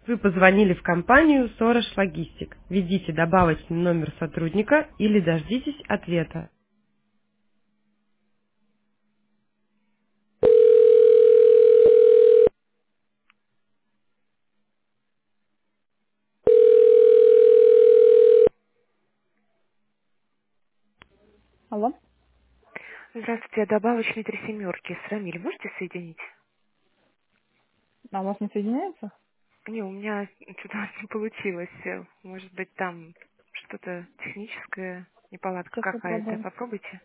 Вы позвонили в компанию Сорож Логистик. Введите добавочный номер сотрудника или дождитесь ответа. Алло, Здравствуйте, добавочные три семерки с Рамиль. Можете соединить? а у вас не соединяется? Не, у меня что-то не получилось. Может быть, там что-то техническое, неполадка Сейчас какая-то. попробуем. Попробуйте.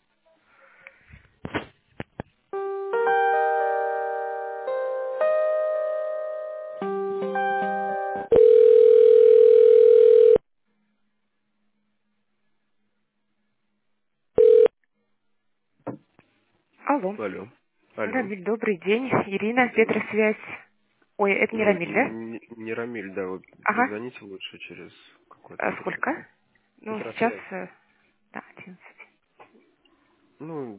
Алло. Алло. Алло. Рамиль, добрый день. Ирина, Петросвязь. Ой, это не Ну, Рамиль, да? не Рамиль, да, вы Ага. перезвоните лучше через какое-то А время. сколько? Ну, сейчас, Петросвязь. да, 11. Ну,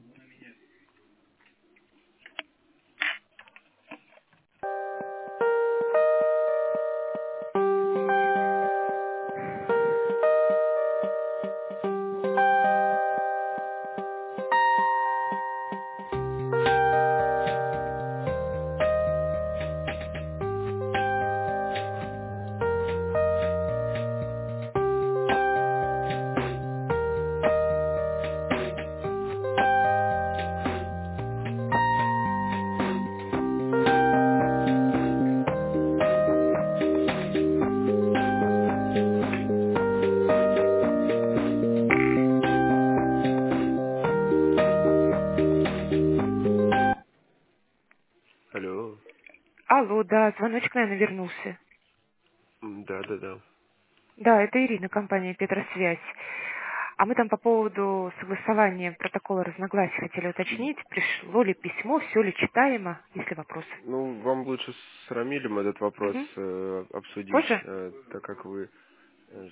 алло. Алло, да, звоночек, наверное, вернулся. Да. Да, это Ирина, компания «Петросвязь». А мы там по поводу согласования протокола разногласий хотели уточнить, пришло ли письмо, все ли читаемо, есть ли вопросы. Ну, вам лучше с Рамилем этот вопрос Угу. обсудить, Позже? так как вы... э,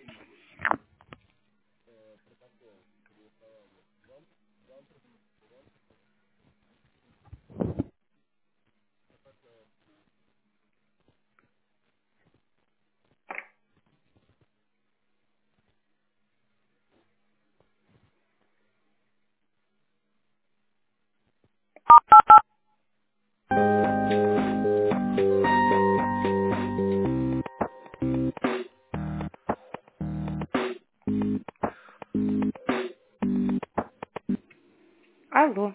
Алло.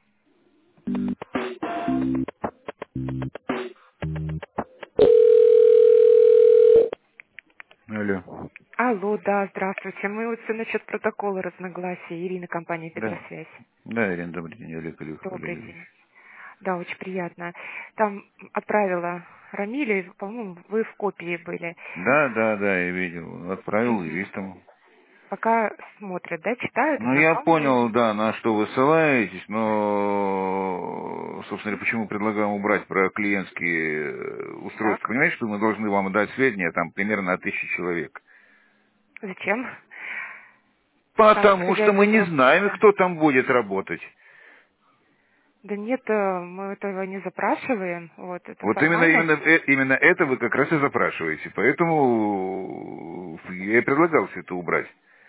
Алло. Алло, да, здравствуйте. Мы вот все насчет протокола разногласий. Ирина, компания Да. «Петросвязь». Да, Ирина, добрый день, Олег Добрый Валерьевич. день. Да, очень приятно. Там отправила Рамиле, по-моему, вы в копии были. Да, я видел. Отправил Мгм. юристам. Пока смотрят, да, читают, Ну, я ознакомлены. понял, да, на что вы ссылаетесь, но, собственно говоря, почему предлагаем убрать про клиентские устройства? Так, Понимаете, что мы должны вам дать сведения там примерно о 1000 человек? зачем? Потому Исходя что из мы не знаем, инструкции. кто там будет работать. Да нет, мы этого не запрашиваем. Вот, это Вот именно, формальность. именно это вы как раз и запрашиваете. Поэтому я и предлагал все это убрать.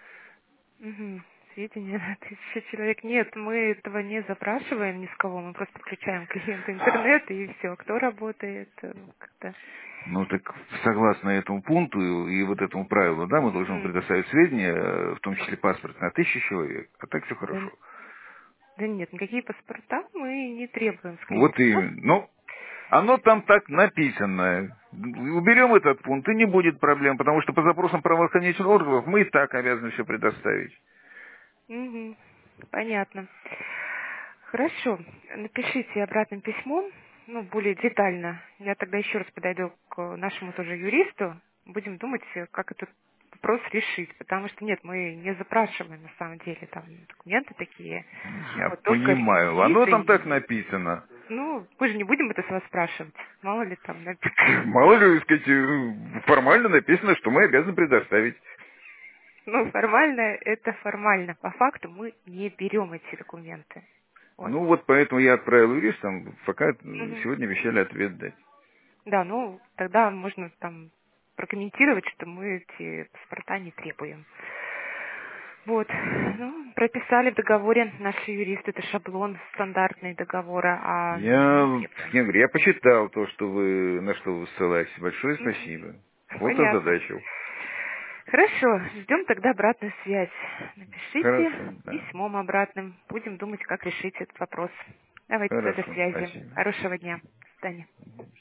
Угу. Сведения на 1000 человек. Нет, мы этого не запрашиваем ни с кого. Мы просто включаем клиента интернета и все. Кто работает, как-то. Ну так согласно этому пункту и вот этому правилу, да, мы должны Мгм. предоставить сведения, в том числе паспорт, на 1000 человек. А так все Да, хорошо. да нет, никакие паспорта мы не требуем с Вот клиента. и, ну, оно там так написано. Уберем этот пункт, и не будет проблем, потому что по запросам правоохранительных органов мы и так обязаны все предоставить. Угу. Понятно. Хорошо. Напишите обратным письмом, ну, более детально. Я тогда еще раз подойду к нашему тоже юристу. Будем думать, как этот вопрос решить. Потому что нет, мы не запрашиваем на самом деле там документы такие. Я Вот только понимаю. Оно реквизиты. там так И, написано. ну, мы же не будем это с вас спрашивать. Мало ли там Мало ли, так сказать, формально написано, что мы обязаны предоставить. Ну, формально это формально. По факту мы не берем эти документы. Вот. Ну вот поэтому я отправил юристам, пока Мгм. сегодня обещали ответ дать. Да, ну, тогда можно там прокомментировать, что мы эти паспорта не требуем. Вот. Ну, прописали в договоре наши юристы, это шаблон стандартный договора, а Я почитал то, что вы, на что вы ссылаетесь. Большое спасибо. Вот озадачил. Хорошо, ждем тогда обратную связь. Напишите Хорошо, да. письмом обратным. Будем думать, как решить этот вопрос. Давайте Хорошо, до связи. спасибо. Хорошего дня. До свидания.